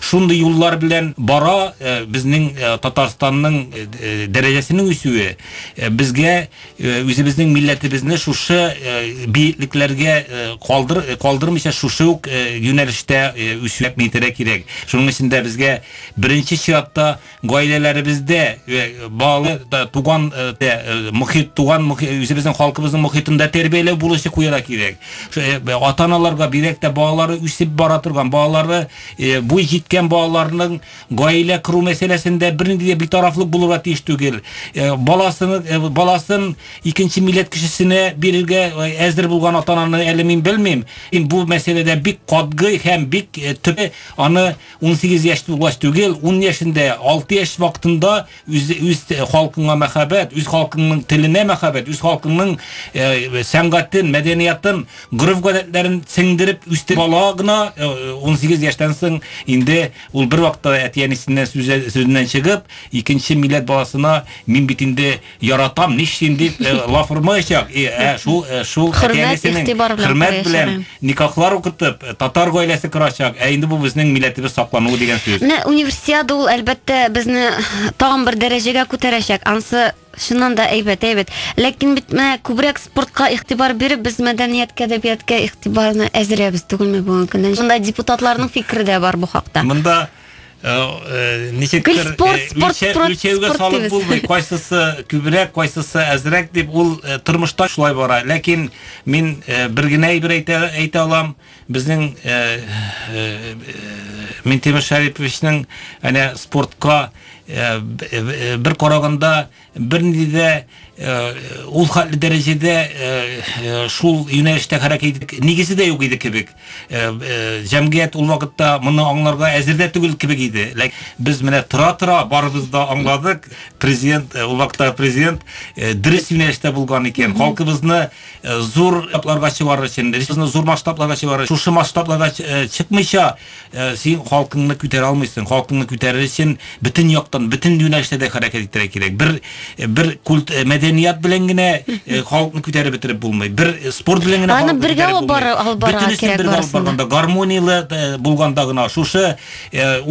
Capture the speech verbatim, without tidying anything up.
шундый юллар белән бара, безнең Татарстанның дәрәҗәсенең үсүе безгә үзебезнең милләтебезне шушы биеклекләргә калдыр калдырмыйча шушы ук юнәлештә үсүп митерә кирәк. Шуның өчен дә безгә беренче чиратта гаиләләребездә балы туган мөхит туган үзебезнең халкыбызның мөхитендә тәрбияләү булышы куяра кирәк. Ата-аналарга бирәк тә балалары үсеп бара торган балалары бу җиткән балаларның гаилә құру мәсьәләсендә бернинди битарафлык булырга тиеш түгел. Баласын баласын икенче милләт кешесенә бирергә әзер булган ата-ананы әле мин белмим. Бу мәсьәләдә бик катгый һәм бик төп аны ун сигез яшь тулгач түгел, ун яшендә алты яшь вакытында үз үз халкыңа мәхәббәт, үз халкыңның теленә мәхәббәт, үз халкыңның сәнгатен, мәдәниятын, гореф-гадәтләрен сеңдереп үстереп бала гына ун сигез яшьтән соң инде ул бер вакытта әтиянисеннән сүзеннән чыгып, икенче милләт баласына мин бит инде яратам, нишлим дип лаф ырмаячак. Шул шул әтиянисенең хөрмәт белән никахлар укытып, татар гаиләсе корачак. Ә инде бу безнең милләтебез саклануы дигән сүз. Менә универсиада ул әлбәттә безне тагын бер дәрәҗәгә күтәрәчәк. Ансы шуннан да әйбәт, әйбәт. Ләкин бит менә күбрәк спортка игътибар биреп, без мәдәнияткә, әдәбиятка игътибарны әзерәбез түгелме бүгенге көндә? Шунда депутатларның фикере дә бар бу хакта. Монда ничектер үлчәүгә салып булмый, кайсысы күбрәк, кайсысы әзрәк дип ул тормышта шулай бара. Ләкин мин бер генә әйбер әйтә алам. Безнең Минтимер Шәриповичның әнә спортка бер караганда бернинди дә ул хәтле дәрәҗәдә шул юнәлештә хәрәкәт итеп нигезе дә юк иде кебек. Җәмгыять ул вакытта моны аңларга әзер дә түгел кебек иде. Ләкин без менә тора-тора барыбыз да аңладык. Президент, ул вакытта президент дөрес юнәлештә булган икән. Халкыбызны зур якларга чыгарыр өчен, республиканы зур масштабларга чыгарыр. Шушы масштабларга чыкмыйча син халкыңны күтәрә алмыйсың. Халкыңны күтәрер өчен бөтен яктан, бөтен юнәлештә дә хәрәкәт итәргә кирәк. Бер бер культ мәдәният белән генә халыкны күтәреп бетереп булмый. Бер спорт белән генә аны бергә алып барырга кирәк. Гармониялы булганда гына шушы